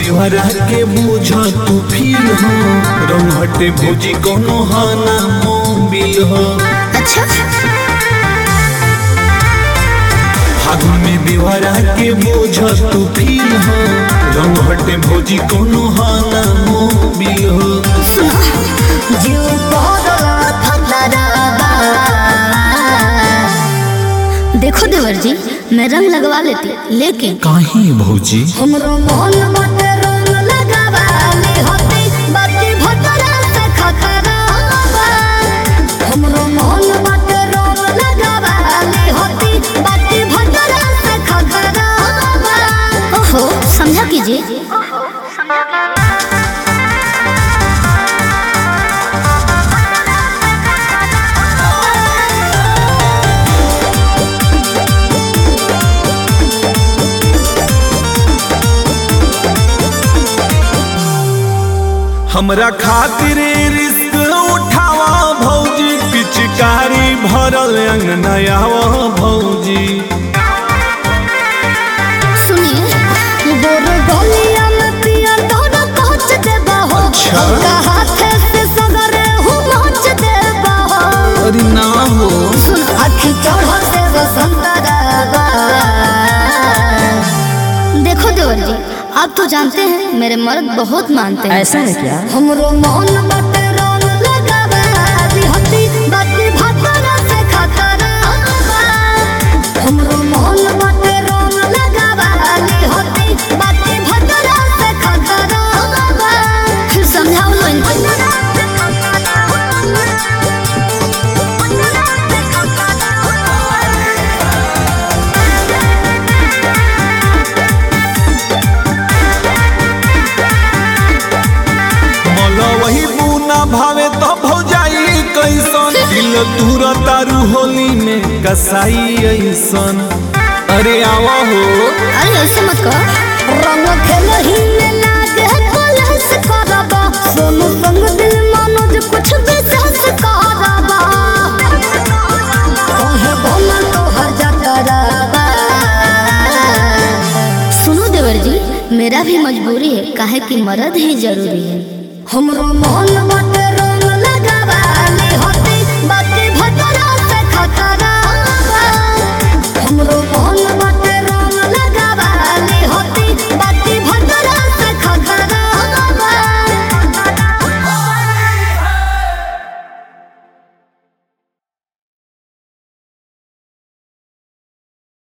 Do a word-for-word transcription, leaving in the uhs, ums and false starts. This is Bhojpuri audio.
देवरा के बोझ तू फील हो, रंग हटे भोजी कोनो हाना मोबिल हो। अच्छा फागुन में देवरा के बोझ तू फील हो, रंग हटे भोजी कोनो हाना मोबिल हो। जीव पौधा फंदारा देखो देवर जी, मैं रंग लगवा लेती, लेकिन काहे भौजी हमरो मन मते रंग लगावाले होती, बाकी भतरा से खतरा बा। हमरो मन मते रंग लगावाले होती, बाकी भतरा से खतरा बा। ओहो समझा कीजिए। हमरा खातिर रिस्क उठावा भौजी, पिचकारी भरल अंगनयावा भौजी। सुनिए गोर गलिया में पिया तोरा पहुंच देबा हो, का हाथ से सगरे हूं पहुंच देबा हो। अरे ना हो सुन आँखी चढ़ से बसंतरा। देखो देवर जी, आप तो जानते हैं मेरे मर्द बहुत मानते हैं। ऐसा है क्या? हमरो मन बटे रंग लगावाली होती, बाकी भतरा से खतरा बा। हमरो मन बटे रंग लगावाली होती, बाकी भतरा से खतरा बा। फिर समझाओ लो इनको। वही बुना भावे तो भौजाई कैसन, दिल तुरा तारू होली में कसाई ऐसन। अरे आवा हो अरे ऐसे मत कहो, रंग खेलही में लागे कलश करबा, सोनू संग दिल मनोज कुछ विशेष करबा। कहे बोला तो हर जतरबा। सुनो देवर जी, मेरा भी मजबूरी है, काहे कि मर्द ही जरूरी है। हमरो मन बटे